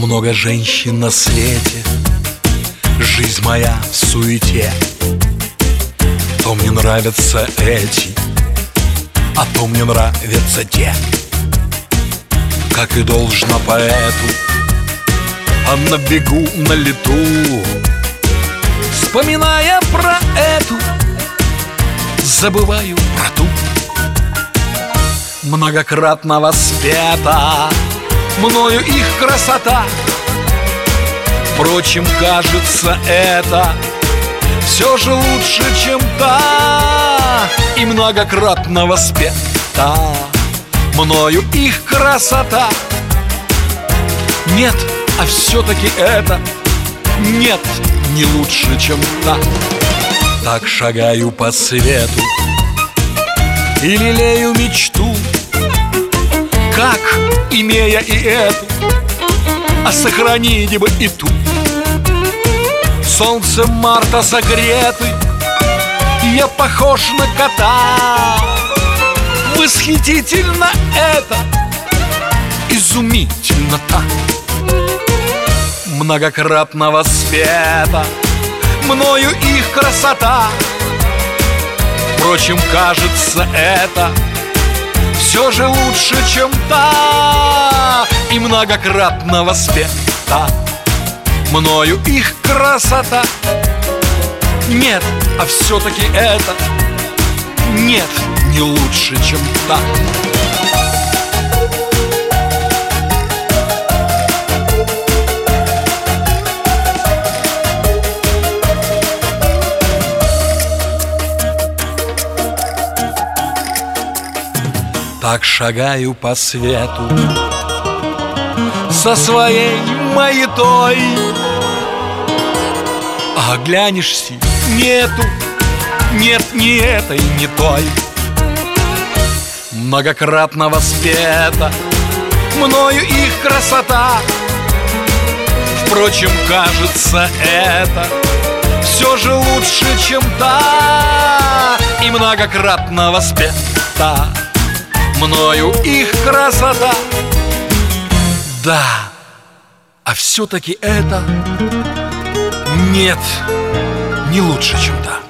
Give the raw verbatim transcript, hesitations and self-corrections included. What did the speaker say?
Много женщин на свете, жизнь моя в суете. То мне нравятся эти, а то мне нравятся те. Как и должно поэту, а на бегу, на лету, вспоминая про эту, забываю про ту. Многократно воспета мною их красота. Впрочем, кажется, это все же лучше, чем та. И многократно воспета мною их красота. Нет, а все-таки это нет, не лучше, чем та. Так шагаю по свету и лелею мечту, как, имея и эту, а сохранить бы и ту. Солнцем марта согретый, я похож на кота. Восхитительно это, изумительно так. Многократно воспета мною их красота. Впрочем, кажется, это все же лучше, чем та. И многократно воспета мною их красота. Нет, а все-таки это нет, не лучше, чем та. Так шагаю по свету со своей маятой, а оглянешься, нету, нет ни этой, ни той. Многократно воспета мною их красота. Впрочем, кажется, это все же лучше, чем та. И многократно воспета мною их красота. Да, а все-таки это нет, не лучше, чем та.